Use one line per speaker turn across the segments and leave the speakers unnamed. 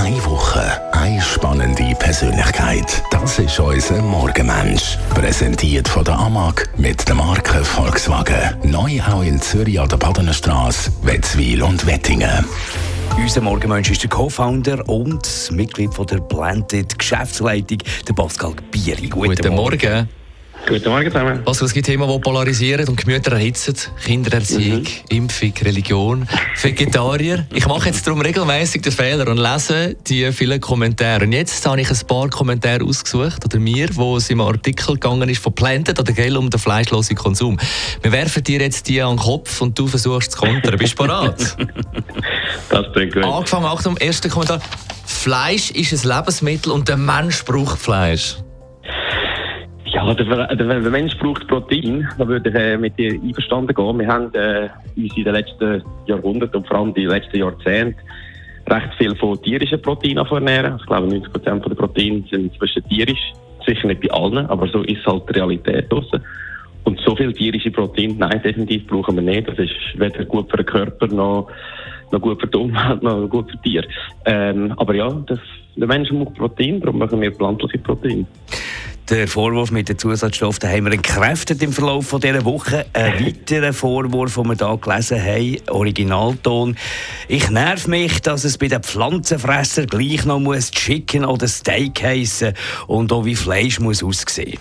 Eine Woche, eine spannende Persönlichkeit. Das ist unser Morgenmensch. Präsentiert von der AMAG mit der Marke Volkswagen. Neu auch in Zürich an der Badenstrasse, Wetzwil und Wettingen.
Unser Morgenmensch ist der Co-Founder und Mitglied von der Blended Geschäftsleitung, der Pascal Bieri.
Guten Morgen.
Guten Morgen zusammen.
Pascal, es gibt Themen, die polarisieren und Gemüter erhitzen. Kindererziehung, Impfung, Religion, Vegetarier. Ich mache jetzt darum regelmäßig den Fehler und lese die vielen Kommentare. Und jetzt habe ich ein paar Kommentare ausgesucht, oder mir, wo es im Artikel gegangen ist, von Blended oder Gel um den fleischlosen Konsum. Wir werfen dir jetzt die an den Kopf und du versuchst zu kontern. Bist du bereit?
Das bringt gut.
Angefangen, Achtung, erster Kommentar. Fleisch ist ein Lebensmittel und der Mensch braucht Fleisch.
Ja, der Mensch braucht Protein. Da würde ich mit dir einverstanden gehen. Wir haben uns in den letzten Jahrhunderten und vor allem in den letzten Jahrzehnten recht viel von tierischen Proteinen ernähren. Ich glaube, 90% der Proteine sind inzwischen tierisch. Sicher nicht bei allen, aber so ist halt die Realität draussen. Und so viel tierische Proteine, nein, definitiv brauchen wir nicht. Das ist weder gut für den Körper noch gut für die Umwelt, noch gut für die Tiere. Aber ja, der Mensch braucht Protein, darum machen wir pflanzliche Proteine.
Der Vorwurf mit den Zusatzstoffen, den haben wir entkräftet im Verlauf dieser Woche. Ein weiterer Vorwurf, den wir hier gelesen haben, Originalton. Ich nerv mich, dass es bei den Pflanzenfressern gleich noch Chicken oder Steak heissen und auch wie Fleisch muss aussehen.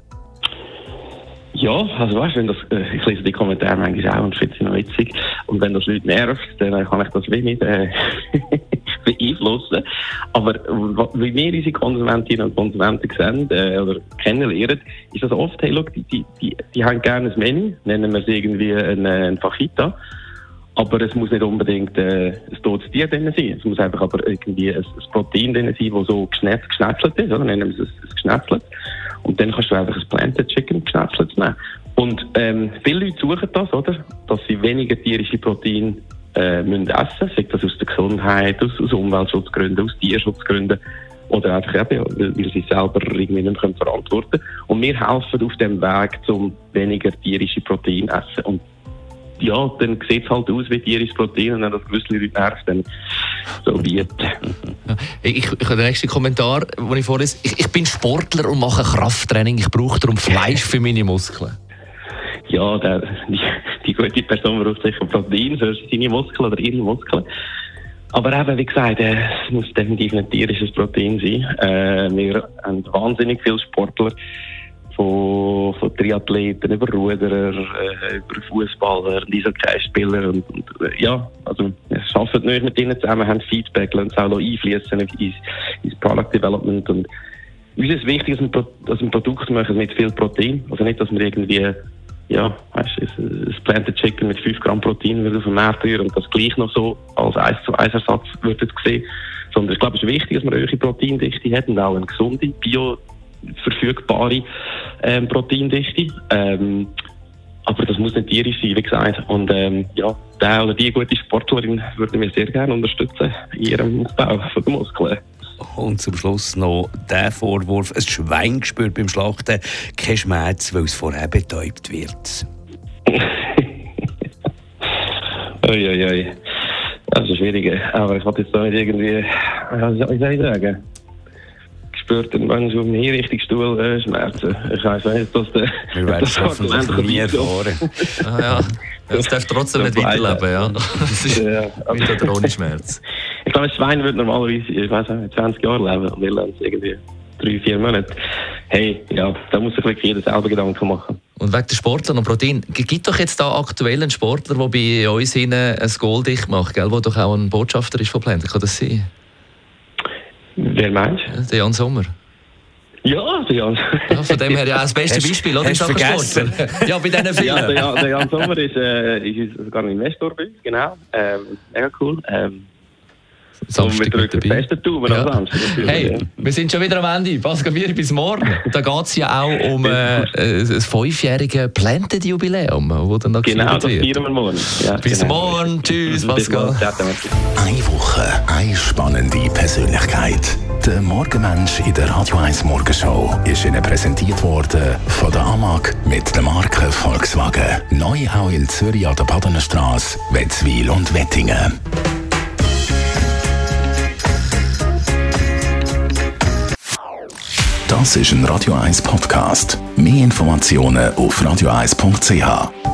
Ja,
also weißt du, ich lese die Kommentare manchmal auch und finde sie noch witzig. Und wenn das Leute nervt, dann kann ich das nicht beeinflussen. Aber wie wir unsere Konsumentinnen und Konsumenten sehen oder kennenlernen, ist das oft, hey, look, die haben gerne ein Menü, nennen wir es irgendwie ein Fajita. Aber es muss nicht unbedingt ein totes Tier drin sein. Es muss einfach aber irgendwie ein Protein drin sein, das so geschnetzelt ist, oder? Nennen wir es ein geschnetzelt. Und dann kannst du einfach ein Planted Chicken geschnetzelt nehmen. Und viele Leute suchen das, oder? Dass sie weniger tierische Proteine müssen essen, sei das aus der Gesundheit, aus Umweltschutzgründen, aus Tierschutzgründen oder einfach eben, weil sie selber irgendwie nicht mehr verantworten können. Und wir helfen auf dem Weg, zum weniger tierische Proteine essen. Und ja, dann sieht es halt aus wie tierisches Protein und wenn das gewisse Leute nervt, dann so wird.
Ich habe den nächsten Kommentar, den ich vorlese. Ich bin Sportler und mache Krafttraining. Ich brauche darum Fleisch für meine Muskeln.
Ja, die gute Person braucht sicher Protein für seine Muskeln oder ihre Muskeln. Aber eben, wie gesagt, es muss definitiv ein tierisches Protein sein. Wir haben wahnsinnig viele Sportler, von Triathleten über Ruderer, über Fußballer, Eishockeyspieler und ja, also wir arbeiten nicht mit ihnen zusammen, haben Feedback, lassen es auch einfließen ins Product Development und uns ist wichtig, dass wir ein Produkt machen mit viel Protein, also nicht, dass wir irgendwie ja, weißt du, ein Planted Chicken mit 5 Gramm Protein wird auf den Markt rühren und das gleich noch so als 1:1 Ersatz würdet sehen, sondern ich glaube, es ist wichtig, dass man eine hohe Proteindichte hat und auch eine gesunde, verfügbare Proteindichte. Aber das muss nicht tierisch sein, wie gesagt. Und ja, der oder die gute Sportlerin würden wir sehr gerne unterstützen in ihrem Aufbau von den Muskeln.
Und zum Schluss noch der Vorwurf, ein Schwein spürt beim Schlachten kein Schmerz, weil es vorher betäubt wird.
Uiuiui. Das ist schwierig. Aber ich wollte jetzt da nicht irgendwie, wie soll ich sagen? Spürt ein Mensch auf dem Hinrichtungsstuhl Schmerzen. Ich weiss nicht, dass der...
Wir werden es hoffentlich nie erfahren.
Ja. Das darf trotzdem nicht weiterleben, ja. Das ist mit oder ohne Schmerz.
Ich glaube, ein Schwein würde normalerweise, ich weiss nicht, 20 Jahre leben und wir lernen es irgendwie 3-4 Monate. Hey, ja, da muss sich jeder selber Gedanken machen.
Und wegen der Sportler und Protein, gibt doch jetzt da aktuell einen Sportler, der bei uns ein Goal dicht macht, gell? Der doch auch ein Botschafter ist von Blended, kann das sein?
Wer meinst du?
Der Jan Sommer.
Ja, der Jan.
Ja, von dem her ja das beste Beispiel, oder?
Hast du vergessen?
Ja, bei diesen vielen.
Ja, der Jan Sommer ist sogar ein Investor bei uns, genau. Mega cool.
Samstag
wir drücken das beste Daumen am Samstag.
Hey, wir sind schon wieder am Ende. Pascal Bieri, bis morgen. Da geht es ja auch um ein 5-jähriges Blended-Jubiläum, das dann noch
genau,
gefeiert wird.
Genau, das feiern wir morgen. Ja,
bis morgen. Tschüss, Pascal.
Eine Woche, eine spannende Persönlichkeit. Der Morgenmensch in der Radio 1 Morgenshow ist Ihnen präsentiert worden von der AMAG mit der Marke Volkswagen. Neu auch in Zürich an der Badenstrasse, Wetzwil und Wettingen. Das ist ein Radio 1 Podcast. Mehr Informationen auf radio1.ch.